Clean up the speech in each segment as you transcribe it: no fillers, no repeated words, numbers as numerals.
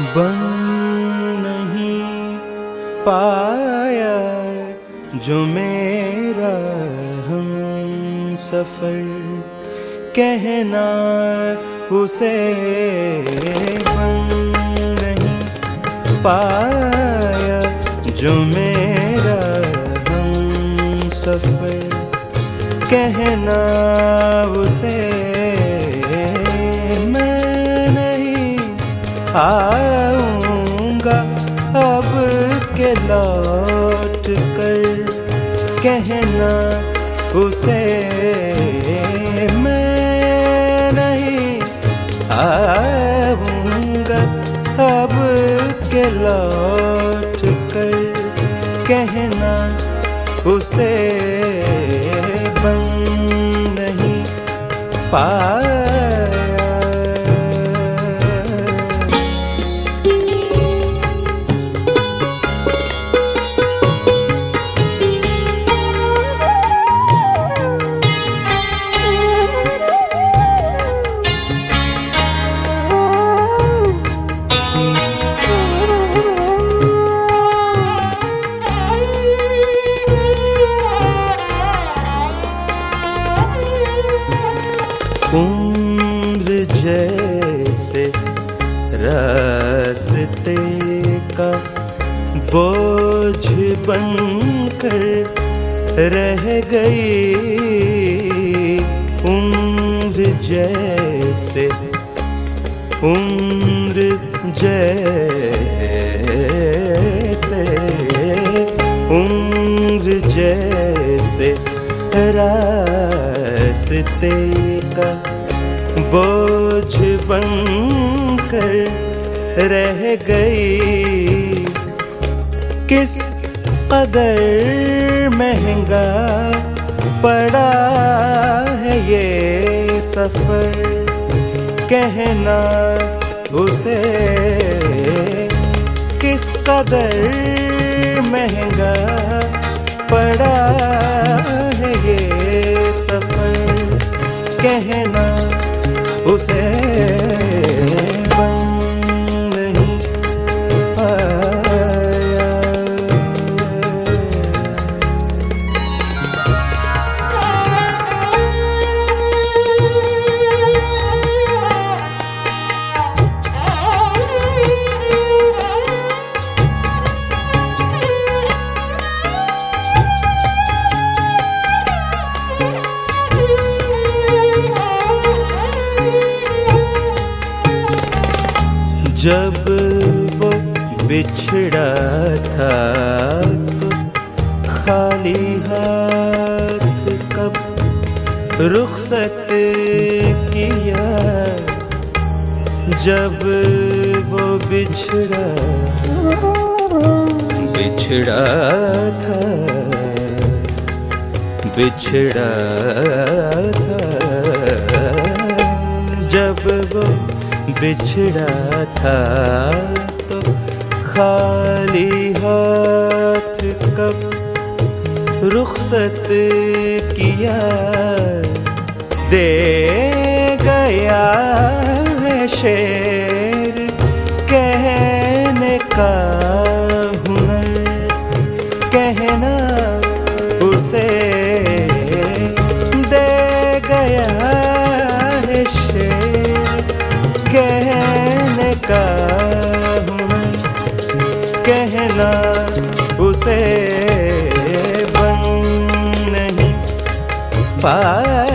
बन नहीं पाया जो मेरा हम सफर, कहना उसे बन नहीं पाया जो मेरा हम सफर, कहना उसे मैं नहीं आऊंगा अब के लौट कर, कहना उसे मैं नहीं आऊंगा अब के लौट कर, कहना उसे बन नहीं पाया। उम्र जैसे रास्ते का बोझ बनकर रह गई, उम्र जैसे रास्ते का बोझ बनकर रह गई, किस कदर महंगा पड़ा है ये सफर, कहना उसे किस कदर महंगा पड़ा है ये सफर, कहना उसे बन नहीं पाया। जब वो बिछड़ा था तो खाली हाथ कब रुखसत किया, जब वो बिछड़ा था जब वो बिछड़ा था तो खाली हाथ कब रुखसत किया, दे गया है शेर कहने का हुनर, कहना उसे दे गया है शेर कहने का हुनर, कहना उसे बन नहीं पाया।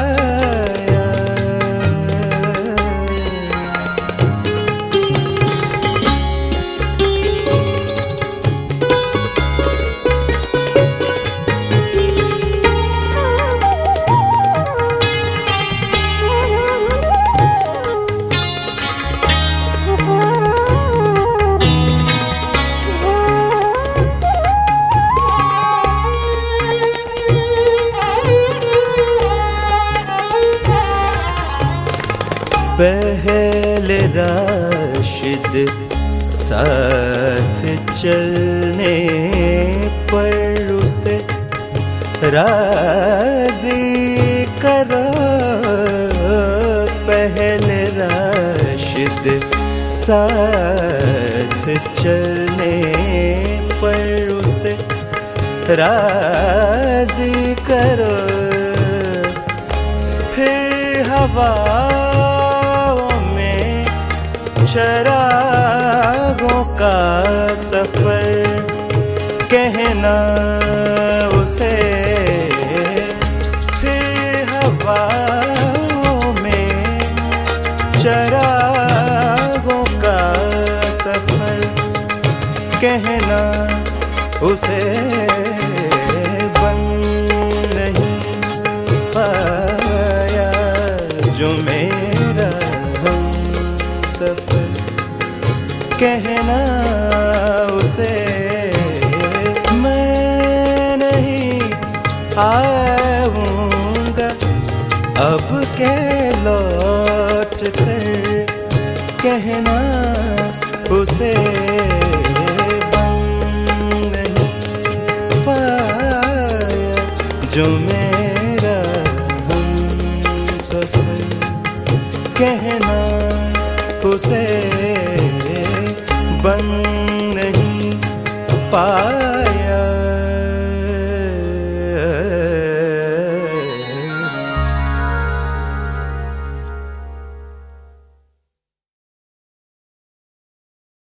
पहले राशिद साथ चलने पर उसे राजी करो, पहले राशिद साथ चलने पर उसे राजी करो, फिर हवाओं में चरागों का सफर कहना उसे, फिर हवाओं में चरागों का सफर कहना उसे। बन नहीं पाया जो मेरा हमसफर कहना उसे। मैं नहीं आऊंगा अब के लौट कर कहना उसे। बन नहीं पाया जो मेरा हमसफर कहना उसे। बन नहीं पाया